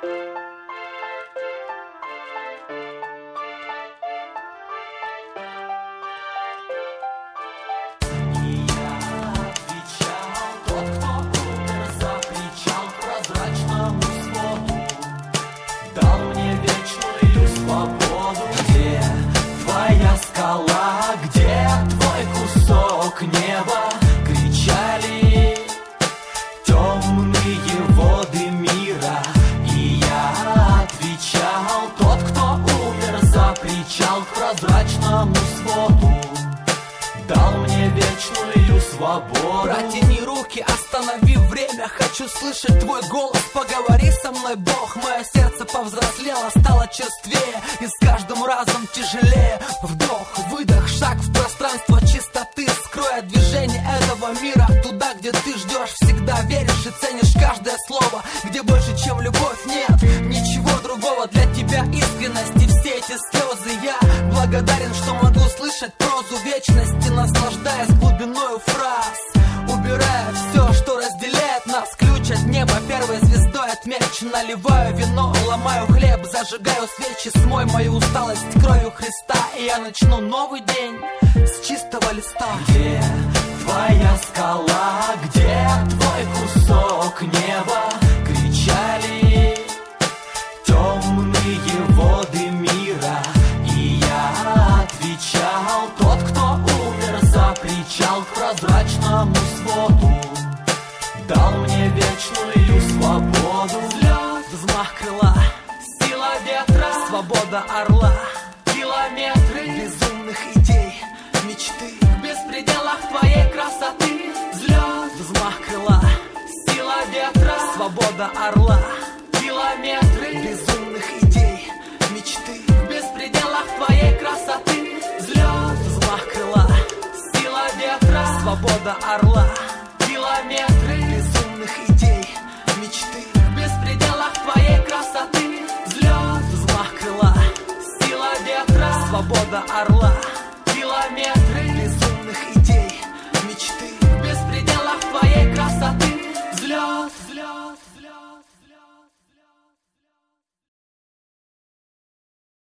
Где твой кусок неба? Кричали темные воды мира. И я отвечал: тот, кто умер за причал к прозрачному своду, дал мне вечную свободу. Протяни руки, останови время. Хочу слышать твой голос, поговори со мной, Бог. Мое сердце повзрослело, стало черствее, и с каждым разом тяжелее. Вдох, выдох, шаг в пространство чистоты, скроя движение этого мира. Туда, где ты ждешь, всегда веришь и ценишь каждое слово. Где больше, чем любовь, нет ничего другого. Для тебя искренность и все эти слезы. Я благодарен, что могу слышать прозу вечности, наслаждаясь глубиною фраз, убирая все, что разделяет нас. Ключ от неба первой звездой отмечен. Наливаю вино, ломаю хлеб, зажигаю свечи. Смой мою усталость кровью Христа, и я начну новый день с чистого листа. Где твоя скала? Где твой кусок неба? Кричали темные воды мира. И я отвечал: тот, кто умер за причал к прозрачному своду, дал мне вечную свободу. Взлет, взмах крыла, Сила ветра, свобода орла, километры безумных идей, мечты. в беспределах твоей красоты. Взлет, взмах крыла, Сила ветра, свобода орла, километры безумных идей, мечты. в беспределах твоей красоты. Взлет, взмах крыла, Сила ветра, свобода орла, километры безумных идей, мечты. в беспределах твоей красоты. Взлет, взмах крыла, Сила ветра, свобода орла, километры безумных идей.